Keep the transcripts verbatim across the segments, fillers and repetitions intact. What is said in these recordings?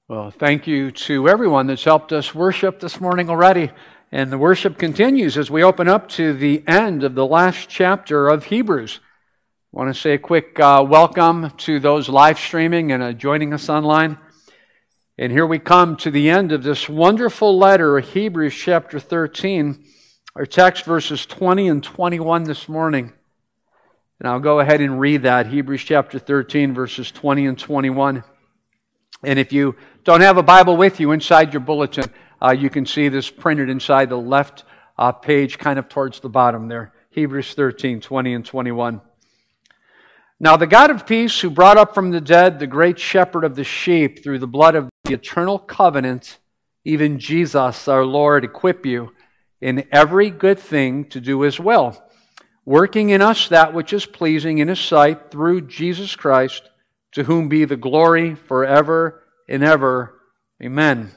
Well, thank you to everyone that's helped us worship this morning already. And the worship continues as we open up to the end of the last chapter of Hebrews. I want to say a quick uh, welcome to those live streaming and uh, joining us online. And here we come to the end of this wonderful letter, Hebrews chapter thirteen. Our text verses twenty and twenty-one this morning. And I'll go ahead and read that, Hebrews chapter thirteen, verses twenty and twenty-one. And if you don't have a Bible with you, inside your bulletin, uh, you can see this printed inside the left uh, page, kind of towards the bottom there. Hebrews thirteen, twenty and twenty-one. Now the God of peace, who brought up from the dead the great shepherd of the sheep through the blood of the eternal covenant, even Jesus our Lord, equip you in every good thing to do His will, working in us that which is pleasing in His sight through Jesus Christ, to whom be the glory forever and ever. Amen.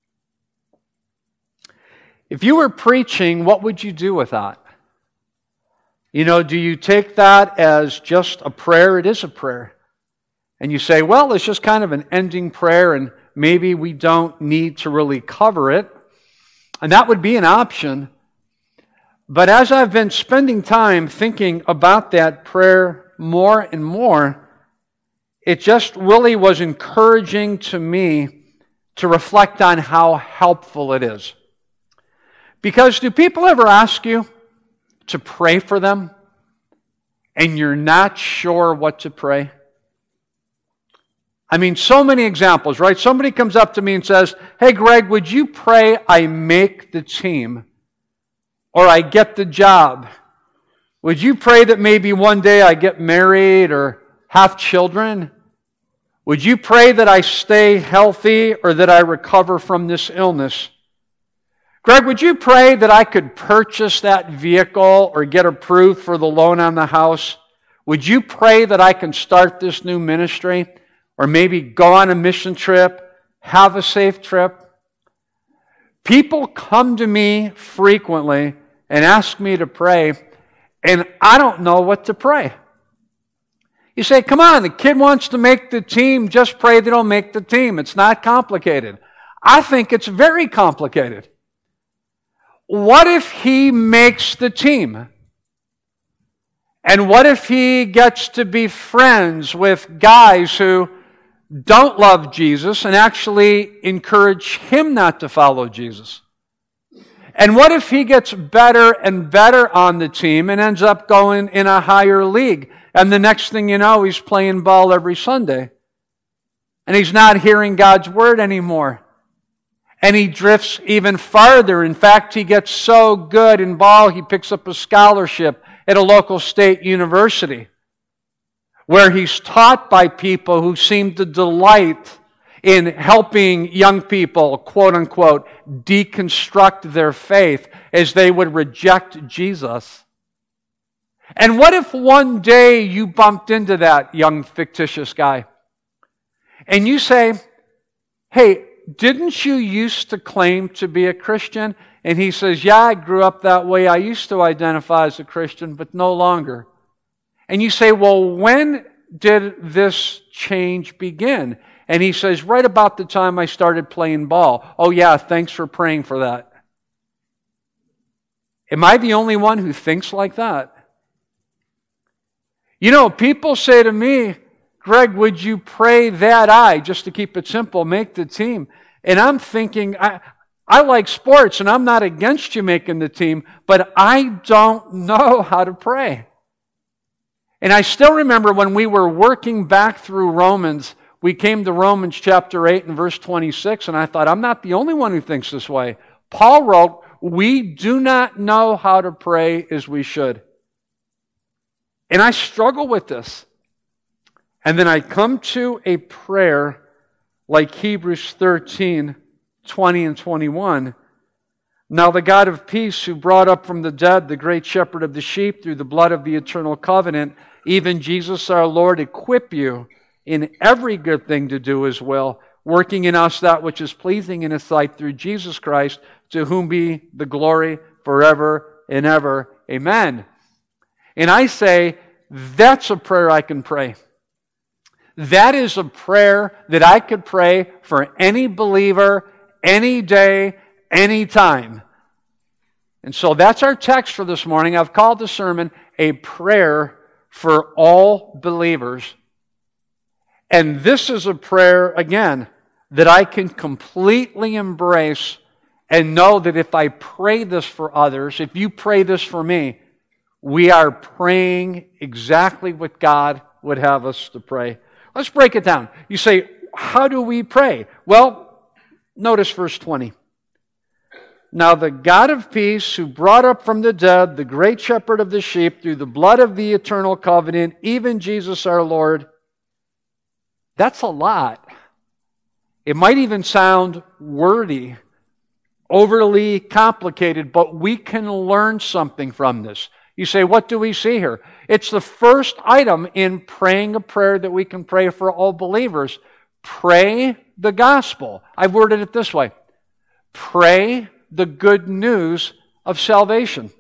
If you were preaching, what would you do with that? You know, do you take that as just a prayer? It is a prayer. And you say, well, it's just kind of an ending prayer, and maybe we don't need to really cover it. And that would be an option. But as I've been spending time thinking about that prayer more and more, it just really was encouraging to me to reflect on how helpful it is. Because do people ever ask you to pray for them and you're not sure what to pray? I mean, so many examples, right? Somebody comes up to me and says, hey, Greg, would you pray I make the team or I get the job? Would you pray that maybe one day I get married or have children? Would you pray that I stay healthy or that I recover from this illness? Greg, would you pray that I could purchase that vehicle or get approved for the loan on the house? Would you pray that I can start this new ministry or maybe go on a mission trip, have a safe trip? People come to me frequently and ask me to pray, and I don't know what to pray. You say, come on, the kid wants to make the team, just pray they don't make the team. It's not complicated. I think it's very complicated. What if he makes the team? And what if he gets to be friends with guys who don't love Jesus and actually encourage him not to follow Jesus? And what if he gets better and better on the team and ends up going in a higher league? And the next thing you know, he's playing ball every Sunday. And he's not hearing God's word anymore. And he drifts even farther. In fact, he gets so good in ball, he picks up a scholarship at a local state university, where he's taught by people who seem to delight in helping young people, quote unquote, deconstruct their faith as they would reject Jesus. And what if one day you bumped into that young fictitious guy and you say, hey, didn't you used to claim to be a Christian? And he says, yeah, I grew up that way. I used to identify as a Christian, but no longer. And you say, well, when did this change begin? And he says, right about the time I started playing ball. Oh yeah, thanks for praying for that. Am I the only one who thinks like that? You know, people say to me, Greg, would you pray that I, just to keep it simple, make the team? And I'm thinking, I, I like sports and I'm not against you making the team, but I don't know how to pray. And I still remember when we were working back through Romans, we came to Romans chapter eight and verse twenty-six, and I thought, I'm not the only one who thinks this way. Paul wrote, we do not know how to pray as we should. And I struggle with this. And then I come to a prayer like Hebrews thirteen, twenty and twenty-one. Now the God of peace, who brought up from the dead the great shepherd of the sheep through the blood of the eternal covenant, even Jesus our Lord, equip you in every good thing to do His will, working in us that which is pleasing in His sight through Jesus Christ, to whom be the glory forever and ever. Amen. And I say, that's a prayer I can pray. That is a prayer that I could pray for any believer, any day, any time. And so that's our text for this morning. I've called the sermon a prayer for all believers. And this is a prayer, again, that I can completely embrace and know that if I pray this for others, if you pray this for me, we are praying exactly what God would have us to pray. Let's break it down. You say, how do we pray? Well, notice verse twenty. Now the God of peace, who brought up from the dead the great shepherd of the sheep through the blood of the eternal covenant, even Jesus our Lord. That's a lot. It might even sound wordy, overly complicated, but we can learn something from this. You say, what do we see here? It's the first item in praying a prayer that we can pray for all believers. Pray the gospel. I've worded it this way. Pray the good news of salvation.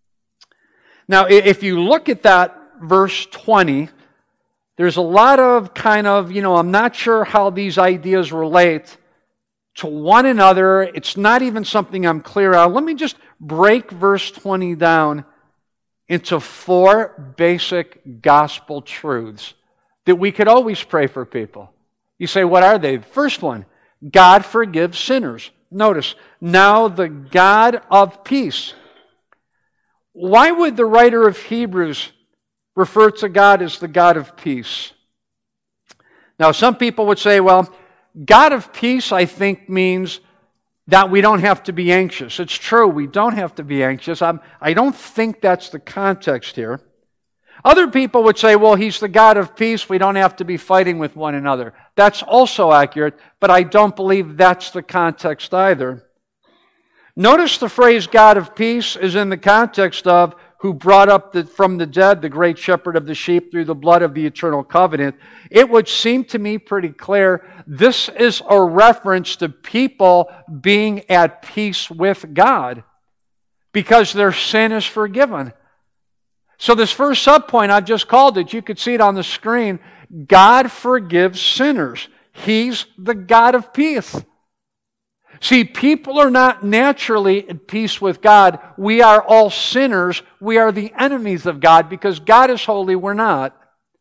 Now, if you look at that verse twenty, there's a lot of kind of, you know, I'm not sure how these ideas relate to one another. It's not even something I'm clear on. Let me just break verse twenty down into four basic gospel truths that we could always pray for people. You say, what are they? First one, God forgives sinners. Notice, now the God of peace. Why would the writer of Hebrews refer to God as the God of peace? Now, some people would say, well, God of peace, I think, means that we don't have to be anxious. It's true, we don't have to be anxious. I'm, I don't think that's the context here. Other people would say, well, He's the God of peace. We don't have to be fighting with one another. That's also accurate, but I don't believe that's the context either. Notice the phrase God of peace is in the context of who brought up the, from the dead the great shepherd of the sheep through the blood of the eternal covenant. It would seem to me pretty clear this is a reference to people being at peace with God because their sin is forgiven. So this first subpoint, I've just called it, you could see it on the screen, God forgives sinners. He's the God of peace. See, people are not naturally at peace with God. We are all sinners. We are the enemies of God because God is holy, we're not.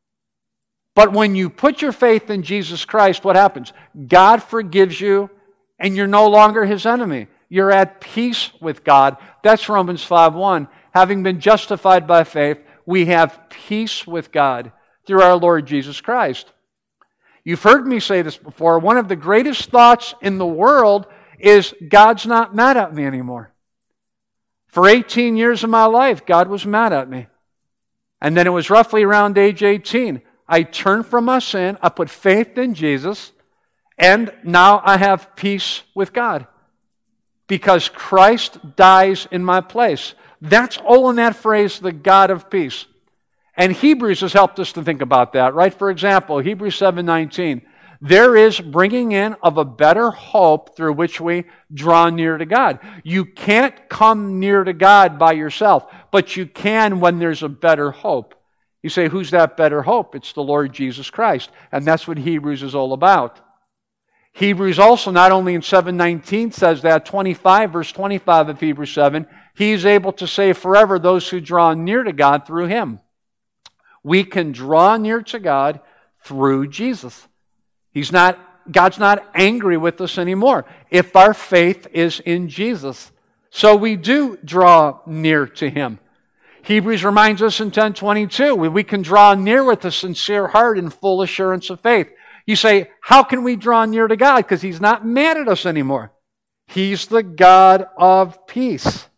But when you put your faith in Jesus Christ, what happens? God forgives you and you're no longer His enemy. You're at peace with God. That's Romans five one. Having been justified by faith, we have peace with God through our Lord Jesus Christ. You've heard me say this before. One of the greatest thoughts in the world is God's not mad at me anymore. For eighteen years of my life, God was mad at me. And then it was roughly around age eighteen. I turned from my sin, I put faith in Jesus, and now I have peace with God. Because Christ dies in my place. That's all in that phrase, the God of peace. And Hebrews has helped us to think about that, right? For example, Hebrews seven nineteen. There is bringing in of a better hope through which we draw near to God. You can't come near to God by yourself, but you can when there's a better hope. You say, who's that better hope? It's the Lord Jesus Christ. And that's what Hebrews is all about. Hebrews also, not only in seven nineteen says that, twenty-five, verse twenty-five of Hebrews seven, He is able to save forever those who draw near to God through Him. We can draw near to God through Jesus. He's not, God's not angry with us anymore if our faith is in Jesus. So we do draw near to Him. Hebrews reminds us in ten twenty-two, we can draw near with a sincere heart and full assurance of faith. You say, how can we draw near to God? Because He's not mad at us anymore. He's the God of peace.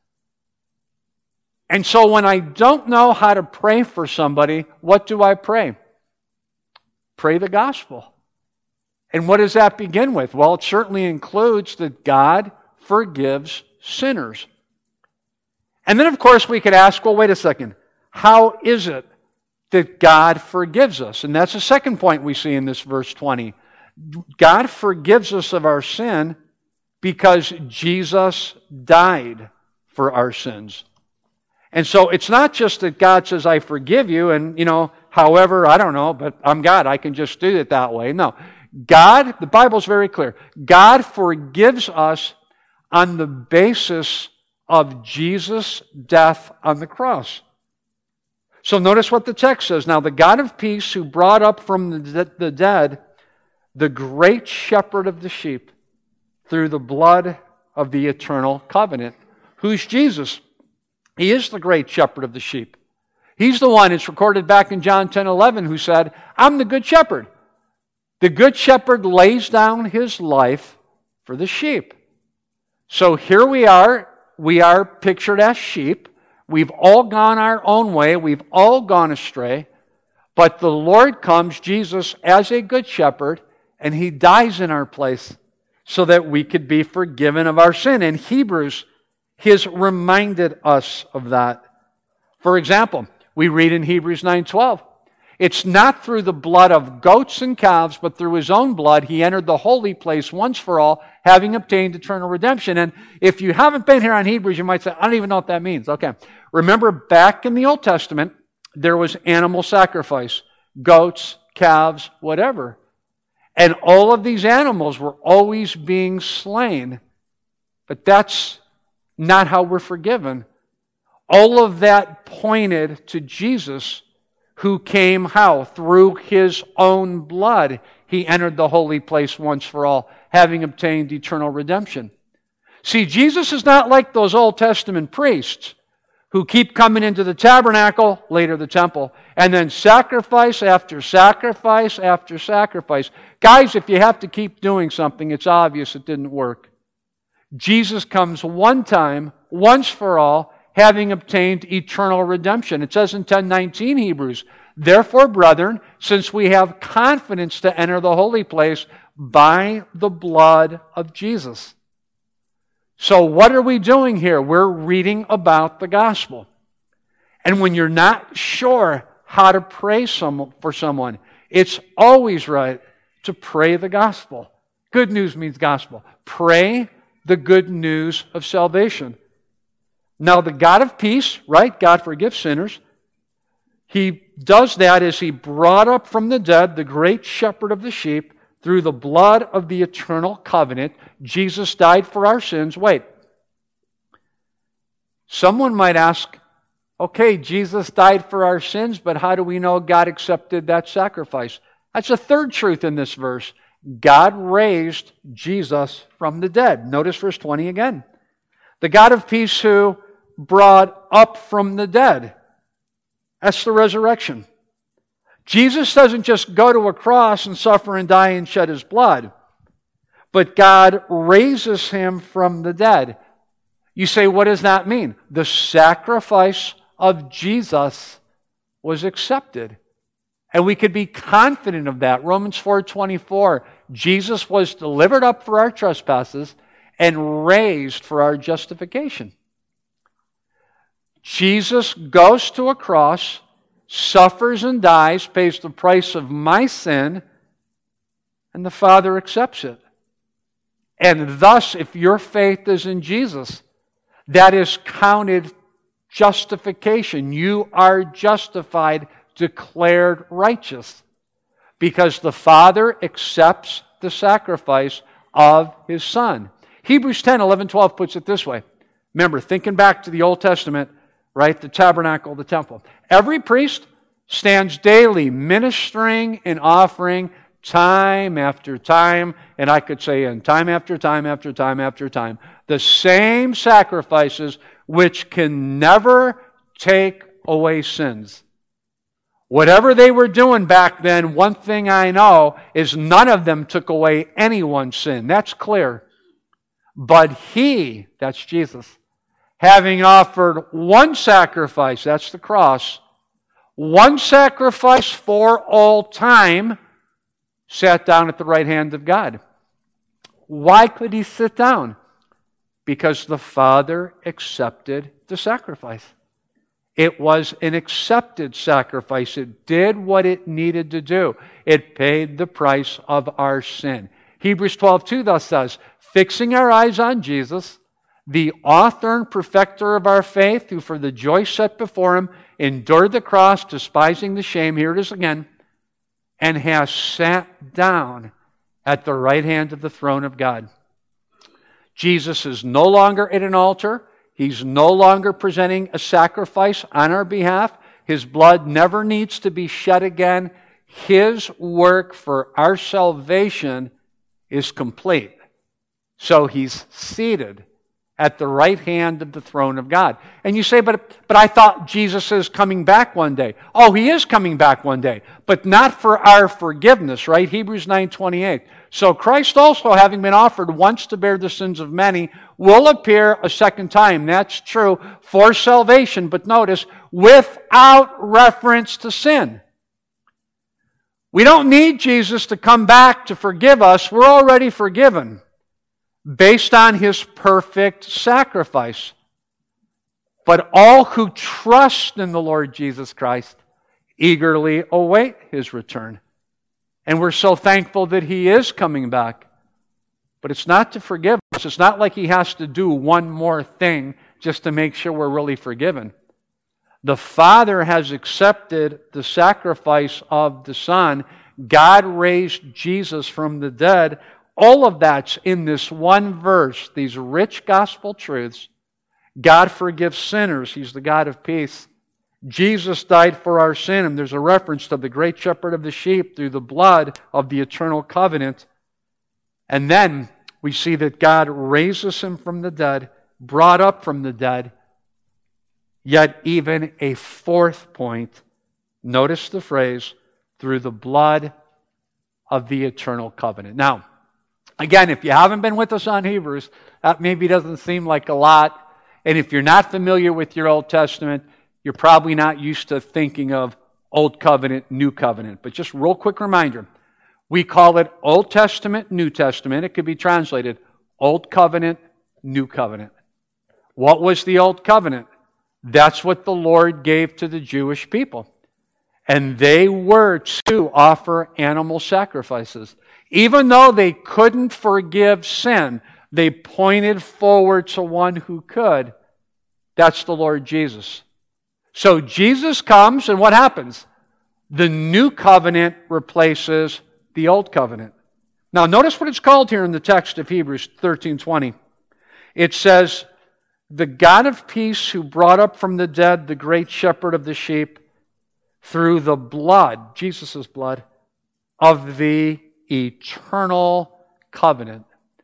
And so when I don't know how to pray for somebody, what do I pray? Pray the gospel. And what does that begin with? Well, it certainly includes that God forgives sinners. And then, of course, we could ask, well, wait a second. How is it that God forgives us? And that's the second point we see in this verse twenty. God forgives us of our sin because Jesus died for our sins. And so it's not just that God says, I forgive you, and, you know, however, I don't know, but I'm God. I can just do it that way. No. God, the Bible's very clear. God forgives us on the basis of Jesus' death on the cross. So notice what the text says. Now the God of peace who brought up from the, the dead the great shepherd of the sheep through the blood of the eternal covenant. Who's Jesus? He is the great shepherd of the sheep. He's the one, it's recorded back in John ten eleven, who said, I'm the good shepherd. The good shepherd lays down his life for the sheep. So here we are. We are pictured as sheep. We've all gone our own way. We've all gone astray. But the Lord comes, Jesus, as a good shepherd, and He dies in our place so that we could be forgiven of our sin. And Hebrews has reminded us of that. For example, we read in Hebrews nine twelve, it's not through the blood of goats and calves, but through His own blood He entered the holy place once for all, having obtained eternal redemption. And if you haven't been here on Hebrews, you might say, I don't even know what that means. Okay. Remember, back in the Old Testament, there was animal sacrifice. Goats, calves, whatever. And all of these animals were always being slain. But that's not how we're forgiven. All of that pointed to Jesus, who came how? Through His own blood. He entered the holy place once for all, having obtained eternal redemption. See, Jesus is not like those Old Testament priests who keep coming into the tabernacle, later the temple, and then sacrifice after sacrifice after sacrifice. Guys, if you have to keep doing something, it's obvious it didn't work. Jesus comes one time, once for all, having obtained eternal redemption. It says in ten nineteen Hebrews, therefore, brethren, since we have confidence to enter the holy place by the blood of Jesus. So what are we doing here? We're reading about the gospel. And when you're not sure how to pray some, for someone, it's always right to pray the gospel. Good news means gospel. Pray the good news of salvation. Now the God of peace, right? God forgives sinners. He does that as He brought up from the dead the great shepherd of the sheep through the blood of the eternal covenant. Jesus died for our sins. Wait. Someone might ask, okay, Jesus died for our sins, but how do we know God accepted that sacrifice? That's a third truth in this verse. God raised Jesus from the dead. Notice verse twenty again. The God of peace who brought up from the dead. That's the resurrection. Jesus doesn't just go to a cross and suffer and die and shed His blood, but God raises Him from the dead. You say, what does that mean? The sacrifice of Jesus was accepted. And we could be confident of that. Romans four twenty-four, Jesus was delivered up for our trespasses and raised for our justification. Jesus goes to a cross, suffers and dies, pays the price of my sin, and the Father accepts it. And thus, if your faith is in Jesus, that is counted justification. You are justified, declared righteous, because the Father accepts the sacrifice of His Son. Hebrews ten, eleven, twelve puts it this way. Remember, thinking back to the Old Testament, right? The tabernacle, the temple. Every priest stands daily ministering and offering time after time, and I could say in time after time after time after time, the same sacrifices which can never take away sins. Whatever they were doing back then, one thing I know is none of them took away anyone's sin. That's clear. But He, that's Jesus, having offered one sacrifice, that's the cross, one sacrifice for all time, sat down at the right hand of God. Why could He sit down? Because the Father accepted the sacrifice. It was an accepted sacrifice. It did what it needed to do. It paid the price of our sin. Hebrews twelve two thus says, fixing our eyes on Jesus, the author and perfecter of our faith, who for the joy set before him endured the cross, despising the shame, here it is again, and has sat down at the right hand of the throne of God. Jesus is no longer at an altar. He's no longer presenting a sacrifice on our behalf. His blood never needs to be shed again. His work for our salvation is complete. So he's seated at the right hand of the throne of God. And you say, but, but I thought Jesus is coming back one day. Oh, he is coming back one day, but not for our forgiveness, right? Hebrews nine twenty-eight. So Christ also, having been offered once to bear the sins of many, will appear a second time. That's true for salvation, but notice, without reference to sin. We don't need Jesus to come back to forgive us. We're already forgiven based on his perfect sacrifice. But all who trust in the Lord Jesus Christ eagerly await his return. And we're so thankful that he is coming back. But it's not to forgive us. It's not like he has to do one more thing just to make sure we're really forgiven. The Father has accepted the sacrifice of the Son. God raised Jesus from the dead. All of that's in this one verse, these rich gospel truths. God forgives sinners. He's the God of peace. Jesus died for our sin, and there's a reference to the great shepherd of the sheep through the blood of the eternal covenant. And then we see that God raises him from the dead, brought up from the dead. Yet even a fourth point, notice the phrase, through the blood of the eternal covenant. Now, again, if you haven't been with us on Hebrews, that maybe doesn't seem like a lot. And if you're not familiar with your Old Testament, you're probably not used to thinking of Old Covenant, New Covenant. But just real quick reminder, we call it Old Testament, New Testament. It could be translated Old Covenant, New Covenant. What was the Old Covenant? That's what the Lord gave to the Jewish people. And they were to offer animal sacrifices. Even though they couldn't forgive sin, they pointed forward to one who could. That's the Lord Jesus. So Jesus comes, and what happens? The new covenant replaces the old covenant. Now notice what it's called here in the text of Hebrews thirteen twenty. It says, the God of peace who brought up from the dead the great shepherd of the sheep through the blood, Jesus' blood, of the eternal covenant.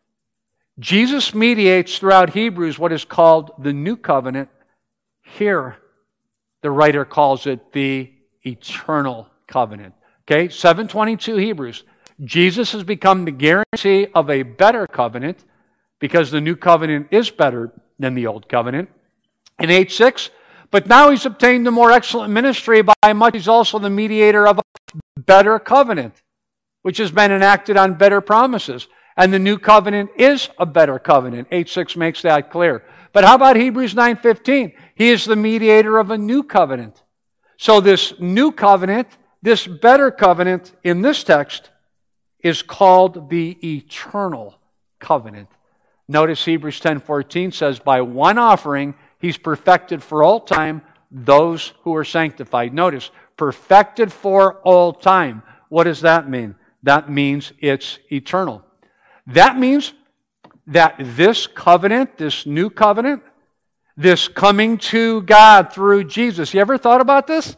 Jesus mediates throughout Hebrews what is called the new covenant. Here, the writer calls it the eternal covenant. Okay, seven twenty-two Hebrews. Jesus has become the guarantee of a better covenant because the new covenant is better than the old covenant. In eight six, but now he's obtained a more excellent ministry, by much he's also the mediator of a better covenant, which has been enacted on better promises. And the new covenant is a better covenant. eight six makes that clear. But how about Hebrews nine fifteen? He is the mediator of a new covenant. So this new covenant, this better covenant in this text, is called the eternal covenant. Notice Hebrews ten fourteen says, by one offering, he's perfected for all time those who are sanctified. Notice, perfected for all time. What does that mean? That means it's eternal. That means that this covenant, this new covenant, this coming to God through Jesus. You ever thought about this?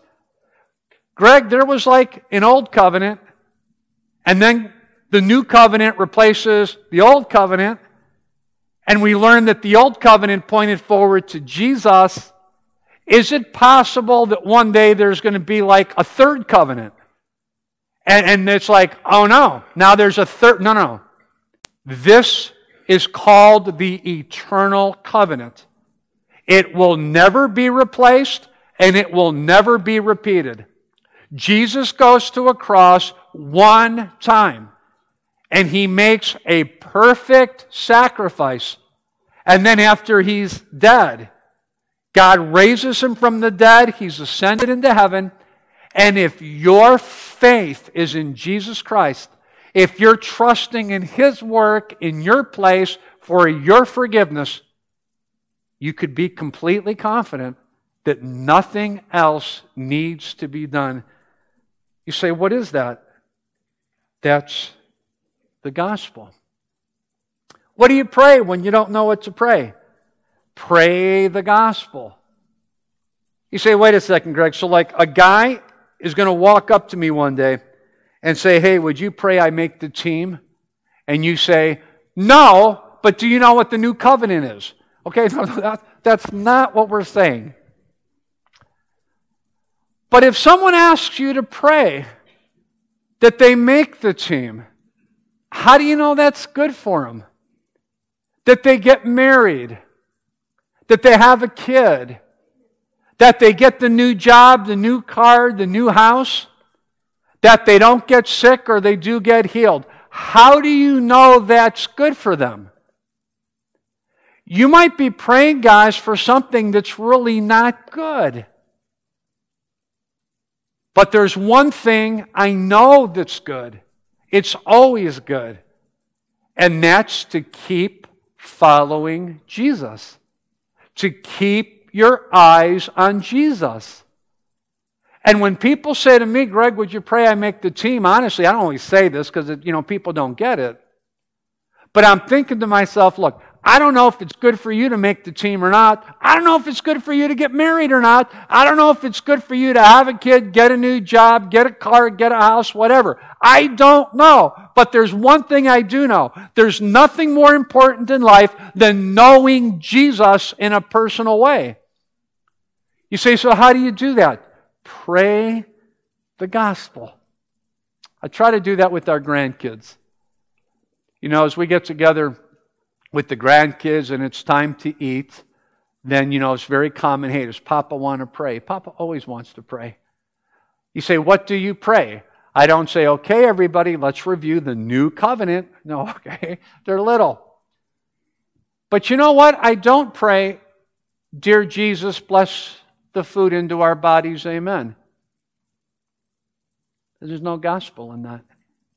Greg, there was like an old covenant, and then the new covenant replaces the old covenant, and we learned that the old covenant pointed forward to Jesus. Is it possible that one day there's going to be like a third covenant? And, and it's like, oh no, now there's a third. No, no. This is called the eternal covenant. It will never be replaced, and it will never be repeated. Jesus goes to a cross one time, and he makes a perfect sacrifice. And then after he's dead, God raises him from the dead. He's ascended into heaven. And if your faith is in Jesus Christ, if you're trusting in his work in your place for your forgiveness, you could be completely confident that nothing else needs to be done. You say, what is that? That's the gospel. What do you pray when you don't know what to pray? Pray the gospel. You say, wait a second, Greg. So like a guy is going to walk up to me one day and say, hey, would you pray I make the team? And you say, no, but do you know what the new covenant is? Okay, no, that, that's not what we're saying. But if someone asks you to pray that they make the team, how do you know that's good for them? That they get married, that they have a kid, that they get the new job, the new car, the new house, that they don't get sick or they do get healed. How do you know that's good for them? You might be praying, guys, for something that's really not good. But there's one thing I know that's good. It's always good. And that's to keep following Jesus. To keep your eyes on Jesus. And when people say to me, Greg, would you pray I make the team? Honestly, I don't always say this because, you know, people don't get it. But I'm thinking to myself, look, I don't know if it's good for you to make the team or not. I don't know if it's good for you to get married or not. I don't know if it's good for you to have a kid, get a new job, get a car, get a house, whatever. I don't know. But there's one thing I do know. There's nothing more important in life than knowing Jesus in a personal way. You say, so how do you do that? Pray the gospel. I try to do that with our grandkids. You know, as we get together with the grandkids and it's time to eat, then, you know, it's very common, hey, does Papa want to pray? Papa always wants to pray. You say, what do you pray? I don't say, okay, everybody, let's review the new covenant. No, okay, they're little. But you know what? I don't pray, dear Jesus, bless the food into our bodies, amen. There's no gospel in that.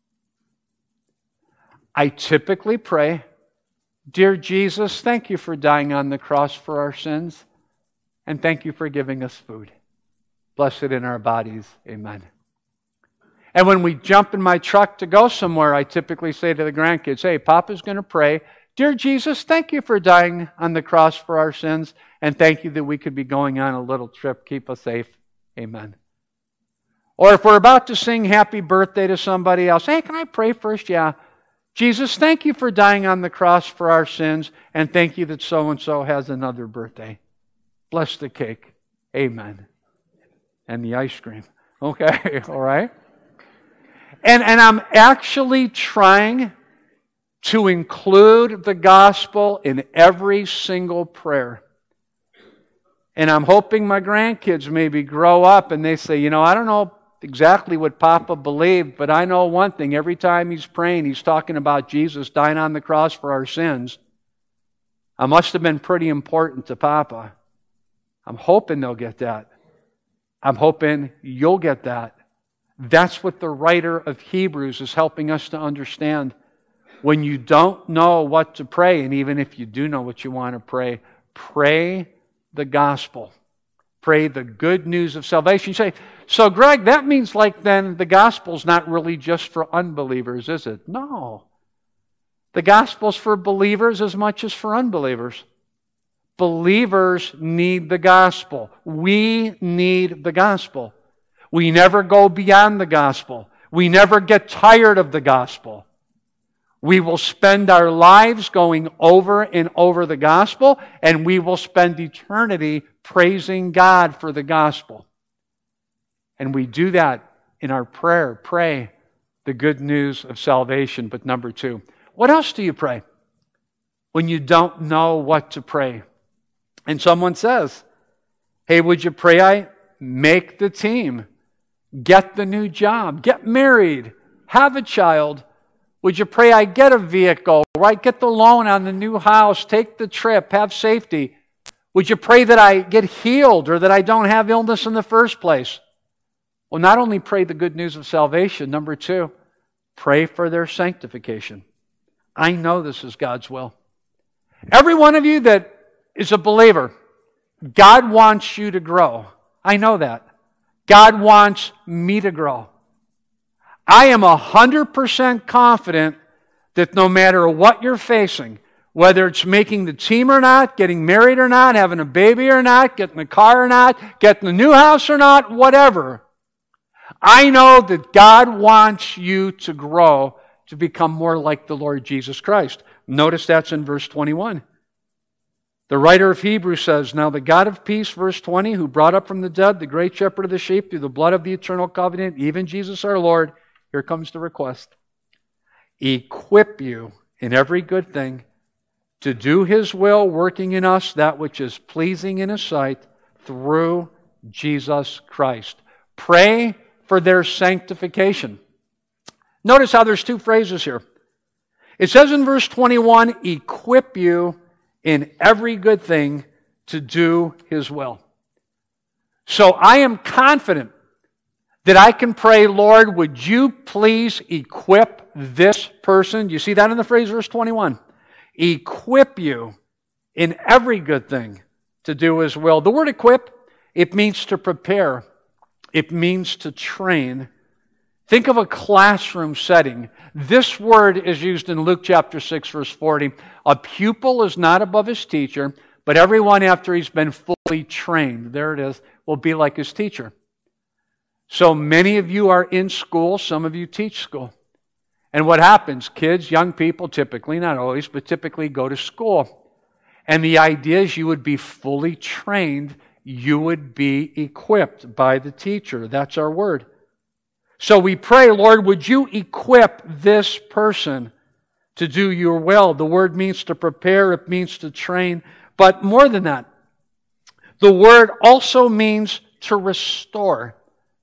I typically pray, dear Jesus, thank you for dying on the cross for our sins, and thank you for giving us food. Bless it in our bodies, amen. And when we jump in my truck to go somewhere, I typically say to the grandkids, hey, Papa's going to pray, dear Jesus, thank you for dying on the cross for our sins, and thank you that we could be going on a little trip. Keep us safe, amen. Or if we're about to sing happy birthday to somebody else, hey, can I pray first? Yeah. Jesus, thank you for dying on the cross for our sins, and thank you that so-and-so has another birthday. Bless the cake. Amen. And the ice cream. Okay, all right? And, and I'm actually trying to include the gospel in every single prayer. And I'm hoping my grandkids maybe grow up and they say, you know, I don't know exactly what Papa believed, but I know one thing. Every time he's praying, he's talking about Jesus dying on the cross for our sins. I must have been pretty important to Papa. I'm hoping they'll get that. I'm hoping you'll get that. That's what the writer of Hebrews is helping us to understand. When you don't know what to pray, and even if you do know what you want to pray, pray the gospel. Pray the good news of salvation. You say, so Greg, that means like then the gospel's not really just for unbelievers, is it? No. The gospel's for believers as much as for unbelievers. Believers need the gospel. We need the gospel. We never go beyond the gospel. We never get tired of the gospel. We will spend our lives going over and over the gospel, and we will spend eternity praising God for the gospel. And we do that in our prayer. Pray the good news of salvation. But number two, what else do you pray when you don't know what to pray? And someone says, hey, would you pray I make the team, get the new job, get married, have a child? Would you pray I get a vehicle, right? Get the loan on the new house, take the trip, have safety. Would you pray that I get healed or that I don't have illness in the first place? Well, not only pray the good news of salvation, number two, pray for their sanctification. I know this is God's will. Every one of you that is a believer, God wants you to grow. I know that. God wants me to grow. I am one hundred percent confident that no matter what you're facing, whether it's making the team or not, getting married or not, having a baby or not, getting a car or not, getting a new house or not, whatever, I know that God wants you to grow to become more like the Lord Jesus Christ. Notice that's in verse twenty-one. The writer of Hebrews says, "Now the God of peace," verse twenty, "who brought up from the dead the great shepherd of the sheep through the blood of the eternal covenant, even Jesus our Lord," here comes the request, "equip you in every good thing to do His will, working in us that which is pleasing in His sight through Jesus Christ." Pray for their sanctification. Notice how there's two phrases here. It says in verse twenty-one, "equip you in every good thing to do His will." So I am confident that I can pray, "Lord, would you please equip this person?" You see that in the phrase, verse twenty-one. Equip you in every good thing to do His will. The word equip, it means to prepare. It means to train. Think of a classroom setting. This word is used in Luke chapter six, verse forty. A pupil is not above his teacher, but everyone after he's been fully trained, there it is, will be like his teacher. So many of you are in school, some of you teach school. And what happens? Kids, young people, typically, not always, but typically go to school. And the idea is you would be fully trained, you would be equipped by the teacher. That's our word. So we pray, "Lord, would you equip this person to do your will?" The word means to prepare, it means to train. But more than that, the word also means to restore.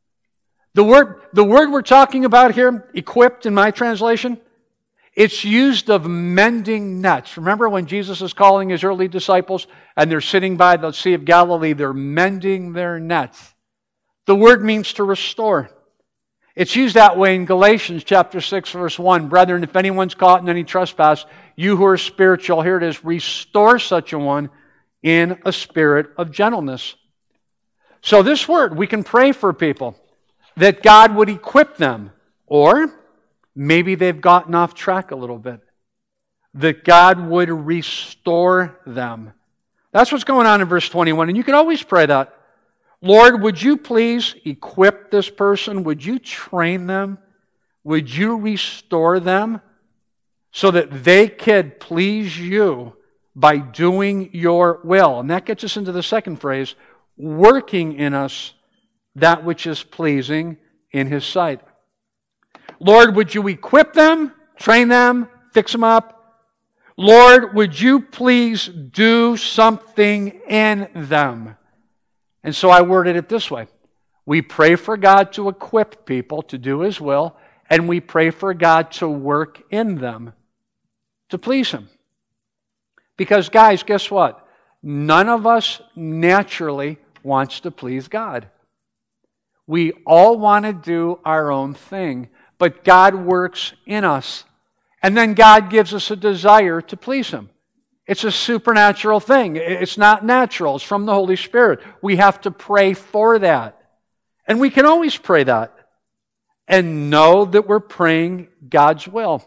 The word, the word we're talking about here, equipped in my translation, it's used of mending nets. Remember when Jesus is calling His early disciples and they're sitting by the Sea of Galilee, they're mending their nets. The word means to restore. It's used that way in Galatians chapter six, verse one. "Brethren, if anyone's caught in any trespass, you who are spiritual," here it is, "restore such a one in a spirit of gentleness." So this word, we can pray for people that God would equip them. Or maybe they've gotten off track a little bit. That God would restore them. That's what's going on in verse twenty-one. And you can always pray that. "Lord, would you please equip this person? Would you train them? Would you restore them so that they could please you by doing your will?" And that gets us into the second phrase, "working in us that which is pleasing in His sight." Lord, would you equip them, train them, fix them up? Lord, would you please do something in them? And so I worded it this way. We pray for God to equip people to do His will, and we pray for God to work in them to please Him. Because guys, guess what? None of us naturally wants to please God. We all want to do our own thing, but God works in us. And then God gives us a desire to please Him. It's a supernatural thing. It's not natural. It's from the Holy Spirit. We have to pray for that. And we can always pray that and know that we're praying God's will.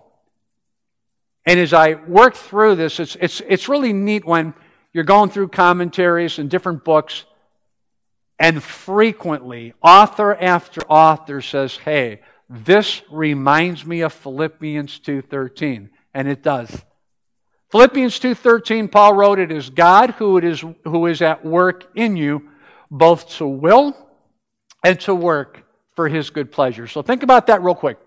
And as I work through this, it's, it's, it's really neat when you're going through commentaries and different books, and frequently, author after author says, "Hey, this reminds me of Philippians two thirteen." And it does. Philippians two thirteen, Paul wrote, "It is God who it is who is at work in you, both to will and to work for His good pleasure." So think about that real quick.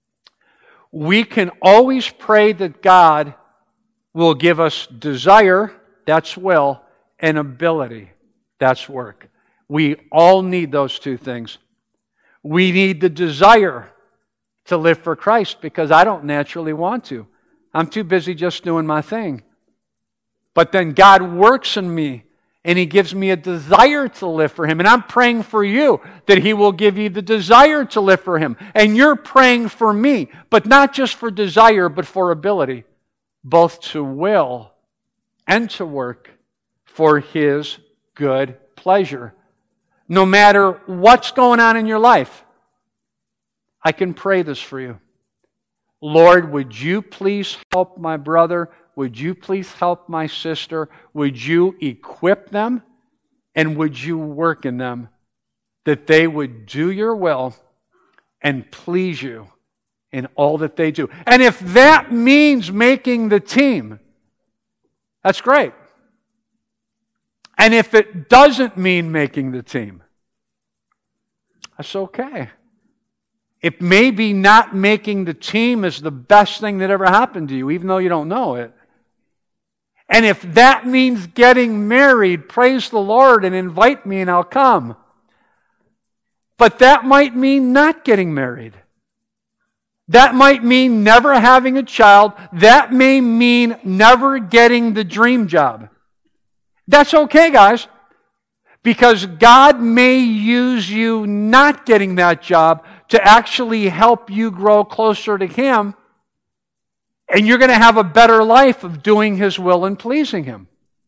We can always pray that God will give us desire, that's will, and ability, that's work. We all need those two things. We need the desire to live for Christ because I don't naturally want to. I'm too busy just doing my thing. But then God works in me and He gives me a desire to live for Him. And I'm praying for you that He will give you the desire to live for Him. And you're praying for me, but not just for desire, but for ability, both to will and to work for His good pleasure. No matter what's going on in your life, I can pray this for you. Lord, would you please help my brother? Would you please help my sister? Would you equip them? And would you work in them that they would do your will and please you in all that they do? And if that means making the team, that's great. And if it doesn't mean making the team, that's okay. It may be not making the team is the best thing that ever happened to you, even though you don't know it. And if that means getting married, praise the Lord and invite me and I'll come. But that might mean not getting married. That might mean never having a child. That may mean never getting the dream job. That's okay, guys. Because God may use you not getting that job to actually help you grow closer to Him. And you're going to have a better life of doing His will and pleasing Him.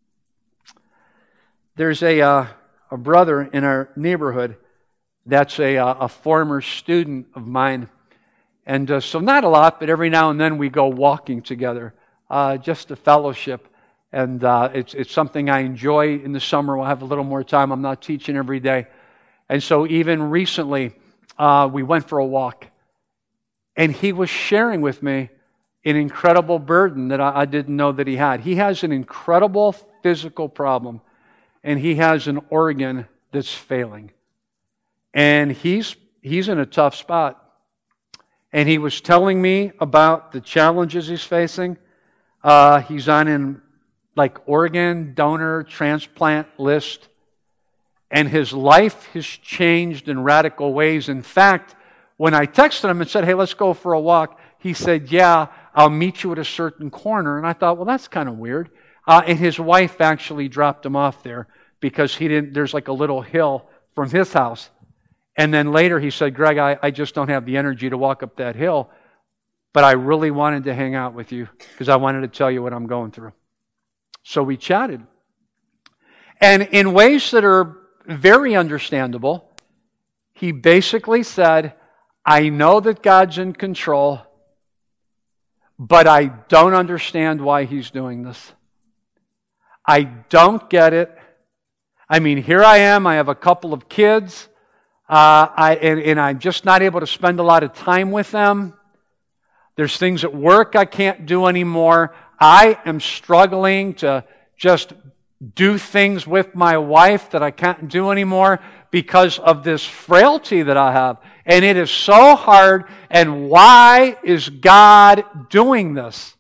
There's a, uh, a brother in our neighborhood that's a, a former student of mine. And uh, so not a lot, but every now and then we go walking together, uh, just a fellowship. And uh, it's it's something I enjoy in the summer. We'll have a little more time. I'm not teaching every day. And so even recently, uh, we went for a walk. And he was sharing with me an incredible burden that I, I didn't know that he had. He has an incredible physical problem. And he has an organ that's failing. And he's he's in a tough spot. And he was telling me about the challenges he's facing. Uh, he's on an like organ donor transplant list. And his life has changed in radical ways. In fact, when I texted him and said, hey, let's go for a walk, he said, yeah, I'll meet you at a certain corner. And I thought, well, that's kind of weird. Uh, and his wife actually dropped him off there because he didn't. There's like a little hill from his house. And then later he said, Greg, I, I just don't have the energy to walk up that hill, but I really wanted to hang out with you because I wanted to tell you what I'm going through. So we chatted. And in ways that are very understandable, he basically said, I know that God's in control, but I don't understand why He's doing this. I don't get it. I mean, here I am. I have a couple of kids. Uh, I, and, and I'm just not able to spend a lot of time with them. There's things at work I can't do anymore. I am struggling to just do things with my wife that I can't do anymore because of this frailty that I have. And it is so hard. And why is God doing this?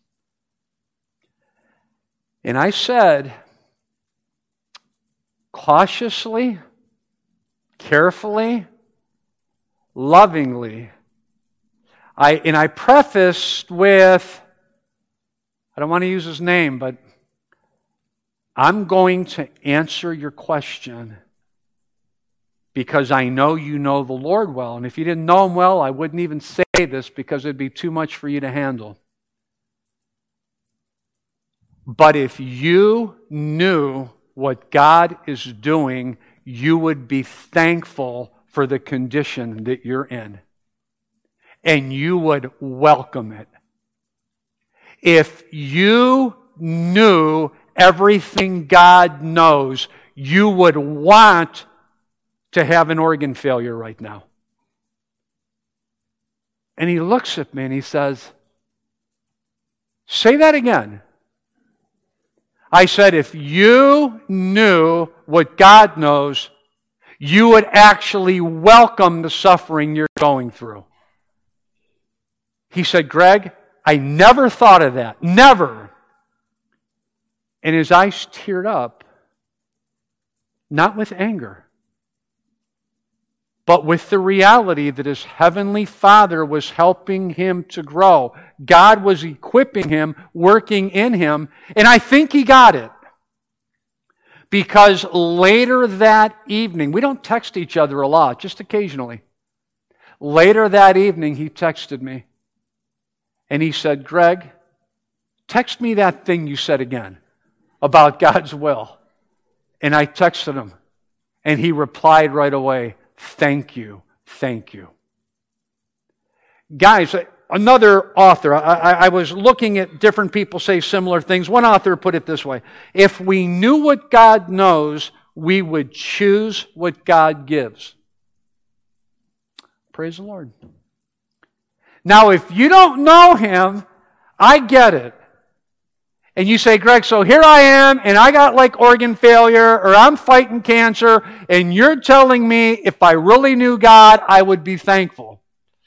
And I said, cautiously, carefully, lovingly. I and I prefaced with, I don't want to use his name, but I'm going to answer your question because I know you know the Lord well. And if you didn't know Him well, I wouldn't even say this because it'd be too much for you to handle. But if you knew what God is doing, you would be thankful for the condition that you're in. And you would welcome it. If you knew everything God knows, you would want to have an organ failure right now. And he looks at me and he says, say that again. I said, if you knew what God knows, you would actually welcome the suffering you're going through. He said, Greg, I never thought of that. Never. And his eyes teared up, not with anger, but with the reality that his heavenly Father was helping him to grow. God was equipping him, working in him, and I think he got it. Because later that evening, we don't text each other a lot, just occasionally. Later that evening, he texted me, and he said, Greg, text me that thing you said again about God's will. And I texted him, and he replied right away, "Thank you, thank you." Guys, another author, I, I was looking at different people say similar things. One author put it this way: if we knew what God knows, we would choose what God gives. Praise the Lord. Now, if you don't know Him, I get it. And you say, "Greg, so here I am, and I got like organ failure, or I'm fighting cancer, and you're telling me if I really knew God, I would be thankful."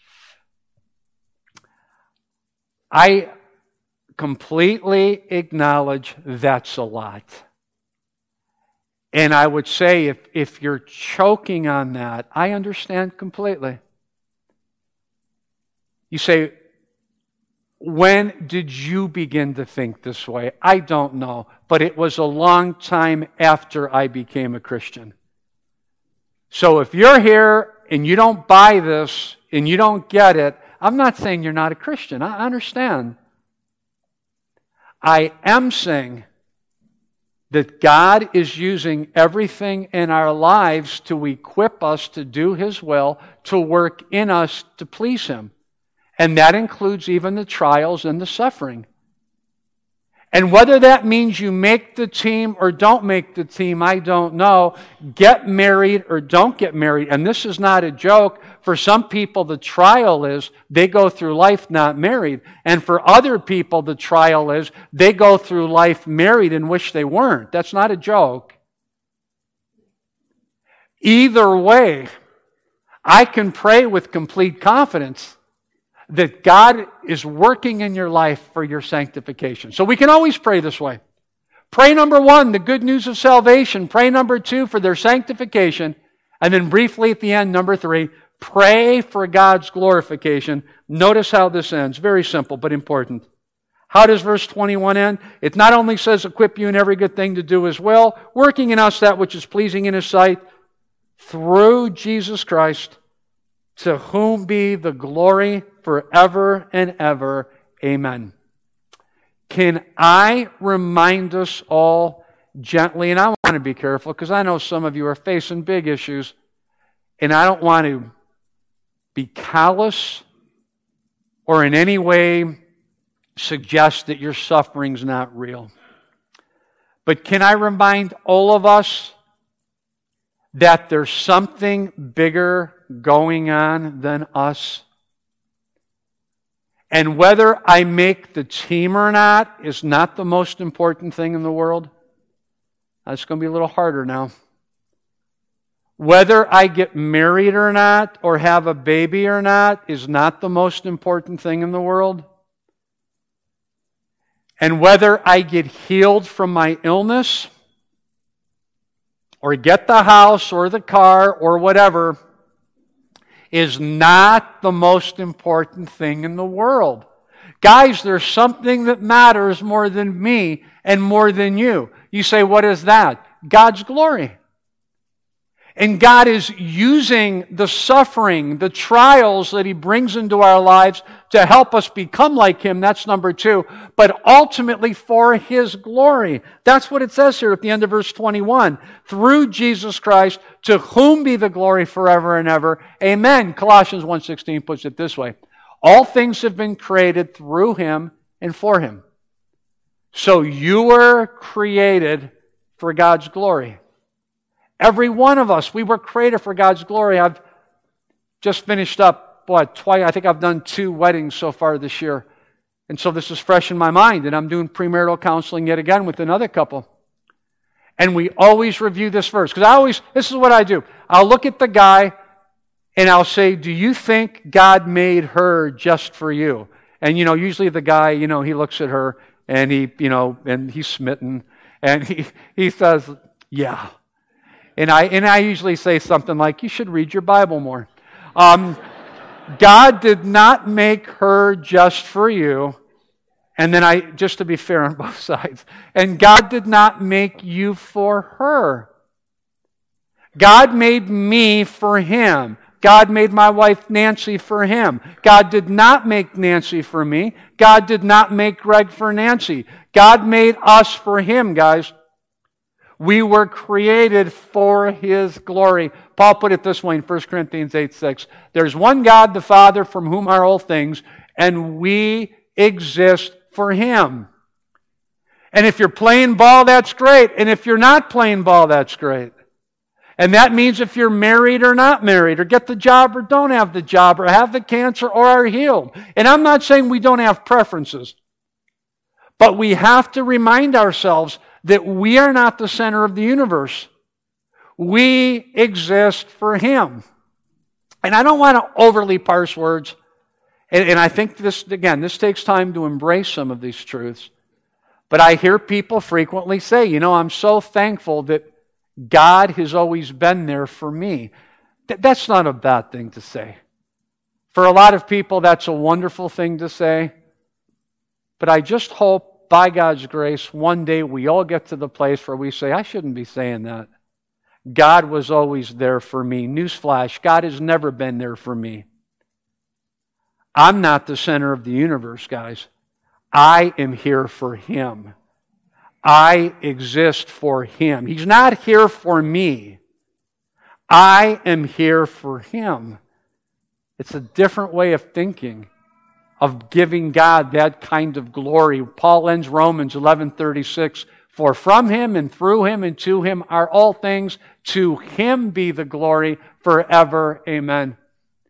I completely acknowledge that's a lot. And I would say if, if you're choking on that, I understand completely. You say, when did you begin to think this way? I don't know, but it was a long time after I became a Christian. So if you're here and you don't buy this and you don't get it, I'm not saying you're not a Christian. I understand. I am saying that God is using everything in our lives to equip us to do His will, to work in us to please Him. And that includes even the trials and the suffering. And whether that means you make the team or don't make the team, I don't know. Get married or don't get married. And this is not a joke. For some people, the trial is they go through life not married. And for other people, the trial is they go through life married and wish they weren't. That's not a joke. Either way, I can pray with complete confidence that God is working in your life for your sanctification. So we can always pray this way. Pray number one, the good news of salvation. Pray number two, for their sanctification. And then briefly at the end, number three, pray for God's glorification. Notice how this ends. Very simple, but important. How does verse twenty-one end? It not only says, equip you in every good thing to do His will, working in us that which is pleasing in His sight, through Jesus Christ, to whom be the glory forever and ever. Amen. Can I remind us all gently, and I want to be careful because I know some of you are facing big issues, and I don't want to be callous or in any way suggest that your suffering's not real. But can I remind all of us that there's something bigger going on than us? And whether I make the team or not is not the most important thing in the world. That's going to be a little harder now. Whether I get married or not, or have a baby or not, is not the most important thing in the world. And whether I get healed from my illness, or get the house or the car or whatever, is not the most important thing in the world. Guys, there's something that matters more than me and more than you. You say, what is that? God's glory. And God is using the suffering, the trials that He brings into our lives to help us become like Him. That's number two. But ultimately for His glory. That's what it says here at the end of verse twenty-one. Through Jesus Christ, to whom be the glory forever and ever. Amen. Colossians one sixteen puts it this way. All things have been created through Him and for Him. So you were created for God's glory. Every one of us, we were created for God's glory. I've just finished up, what, twice, I think I've done two weddings so far this year. And so this is fresh in my mind. And I'm doing premarital counseling yet again with another couple. And we always review this verse. Because I always, this is what I do. I'll look at the guy and I'll say, do you think God made her just for you? And, you know, usually the guy, you know, he looks at her and he, you know, and he's smitten. And he, he says, yeah. And I and I usually say something like, you should read your Bible more. Um, God did not make her just for you. And then I, just to be fair on both sides, and God did not make you for her. God made me for Him. God made my wife Nancy for Him. God did not make Nancy for me. God did not make Greg for Nancy. God made us for Him, guys. We were created for His glory. Paul put it this way in First Corinthians eight six. There's one God, the Father, from whom are all things, and we exist for Him. And if you're playing ball, that's great. And if you're not playing ball, that's great. And that means if you're married or not married, or get the job or don't have the job, or have the cancer or are healed. And I'm not saying we don't have preferences. But we have to remind ourselves that we are not the center of the universe. We exist for Him. And I don't want to overly parse words. And, and I think this, again, this takes time to embrace some of these truths. But I hear people frequently say, you know, I'm so thankful that God has always been there for me. Th- that's not a bad thing to say. For a lot of people, that's a wonderful thing to say. But I just hope, by God's grace, one day we all get to the place where we say, I shouldn't be saying that. God was always there for me. Newsflash, God has never been there for me. I'm not the center of the universe, guys. I am here for Him. I exist for Him. He's not here for me. I am here for Him. It's a different way of thinking, of giving God that kind of glory. Paul ends Romans eleven thirty-six. For from Him and through Him and to Him are all things. To Him be the glory forever. Amen.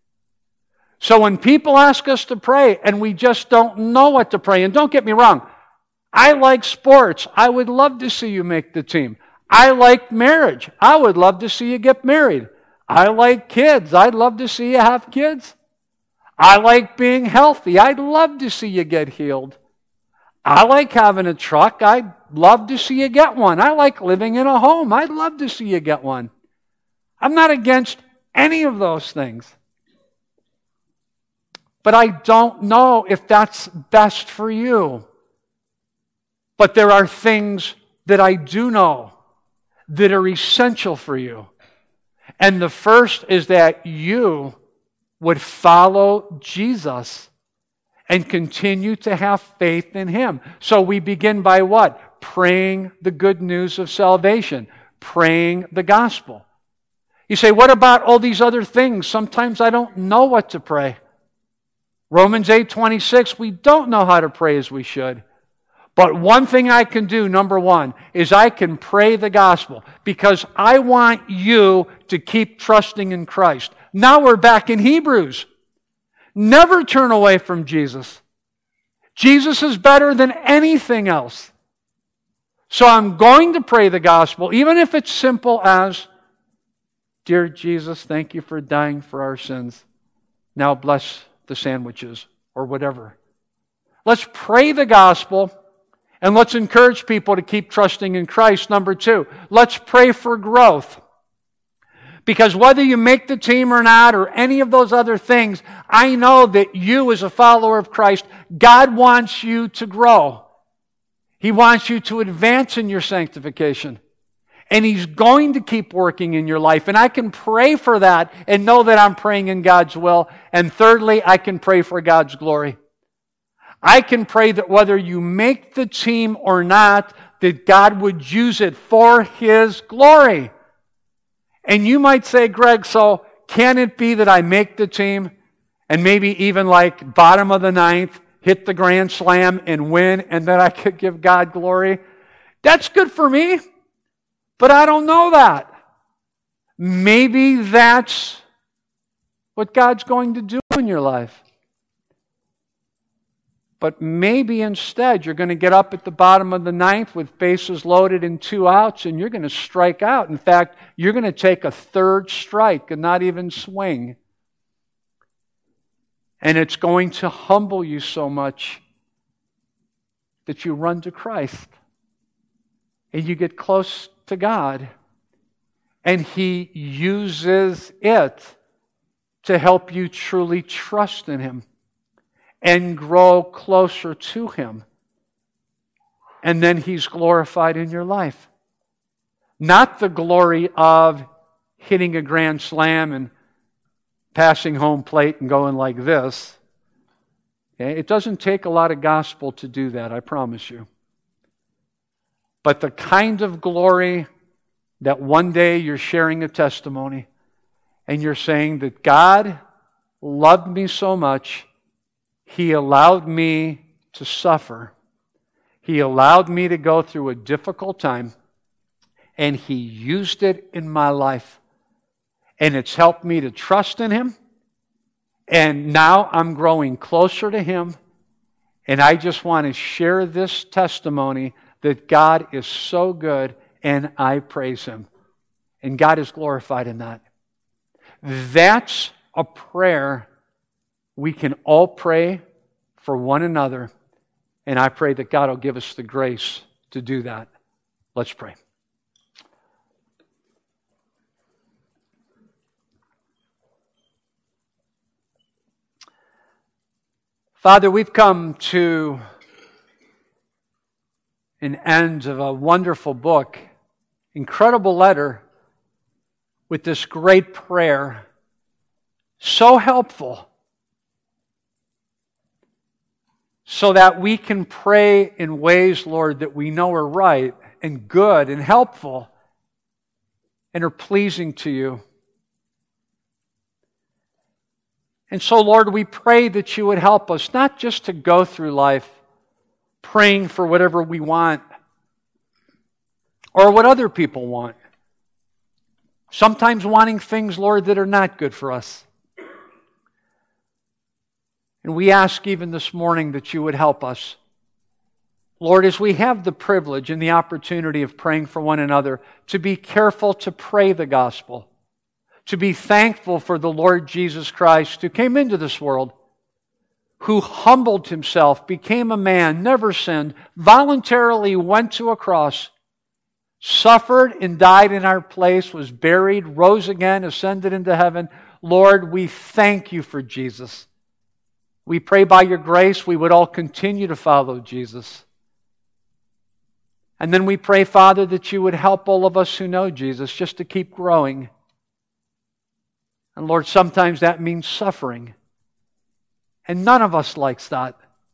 So when people ask us to pray and we just don't know what to pray, and don't get me wrong, I like sports. I would love to see you make the team. I like marriage. I would love to see you get married. I like kids. I'd love to see you have kids. I like being healthy. I'd love to see you get healed. I like having a truck. I'd love to see you get one. I like living in a home. I'd love to see you get one. I'm not against any of those things. But I don't know if that's best for you. But there are things that I do know that are essential for you. And the first is that you would follow Jesus and continue to have faith in Him. So we begin by what? Praying the good news of salvation. Praying the gospel. You say, what about all these other things? Sometimes I don't know what to pray. Romans eight twenty-six, we don't know how to pray as we should. But one thing I can do, number one, is I can pray the gospel because I want you to keep trusting in Christ. Now we're back in Hebrews. Never turn away from Jesus. Jesus is better than anything else. So I'm going to pray the gospel, even if it's simple as, Dear Jesus, thank you for dying for our sins. Now bless the sandwiches or whatever. Let's pray the gospel. And let's encourage people to keep trusting in Christ. Number two, let's pray for growth. Because whether you make the team or not, or any of those other things, I know that you as a follower of Christ, God wants you to grow. He wants you to advance in your sanctification. And He's going to keep working in your life. And I can pray for that and know that I'm praying in God's will. And thirdly, I can pray for God's glory. I can pray that whether you make the team or not, that God would use it for His glory. And you might say, Greg, so can it be that I make the team and maybe even like bottom of the ninth, hit the grand slam and win, and that I could give God glory? That's good for me, but I don't know that. Maybe that's what God's going to do in your life. But maybe instead you're going to get up at the bottom of the ninth with bases loaded and two outs, and you're going to strike out. In fact, you're going to take a third strike and not even swing. And it's going to humble you so much that you run to Christ. And you get close to God. And He uses it to help you truly trust in Him and grow closer to Him. And then He's glorified in your life. Not the glory of hitting a grand slam and passing home plate and going like this. Okay? It doesn't take a lot of gospel to do that, I promise you. But the kind of glory that one day you're sharing a testimony and you're saying that God loved me so much, He allowed me to suffer. He allowed me to go through a difficult time, and He used it in my life. And it's helped me to trust in Him. And now I'm growing closer to Him. And I just want to share this testimony that God is so good, and I praise Him. And God is glorified in that. That's a prayer we can all pray for one another. And I pray that God will give us the grace to do that. Let's pray. Father, we've come to an end of a wonderful book, incredible letter with this great prayer, so helpful, so that we can pray in ways, Lord, that we know are right and good and helpful and are pleasing to You. And so, Lord, we pray that You would help us not just to go through life praying for whatever we want or what other people want. Sometimes wanting things, Lord, that are not good for us. And we ask even this morning that You would help us. Lord, as we have the privilege and the opportunity of praying for one another, to be careful to pray the gospel, to be thankful for the Lord Jesus Christ who came into this world, who humbled Himself, became a man, never sinned, voluntarily went to a cross, suffered and died in our place, was buried, rose again, ascended into heaven. Lord, we thank You for Jesus. We pray by Your grace we would all continue to follow Jesus. And then we pray, Father, that You would help all of us who know Jesus just to keep growing. And Lord, sometimes that means suffering. And none of us likes that.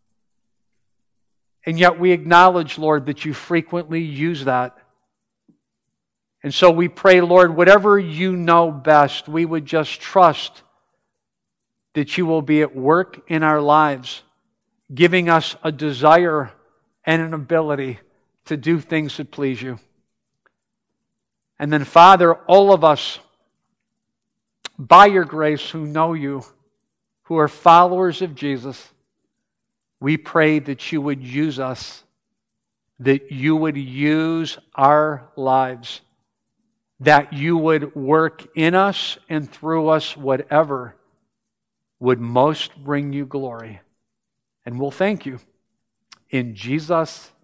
And yet we acknowledge, Lord, that You frequently use that. And so we pray, Lord, whatever You know best, we would just trust that You will be at work in our lives, giving us a desire and an ability to do things that please You. And then, Father, all of us, by Your grace, who know You, who are followers of Jesus, we pray that You would use us, that You would use our lives, that You would work in us and through us whatever would most bring You glory. And we'll thank You in Jesus'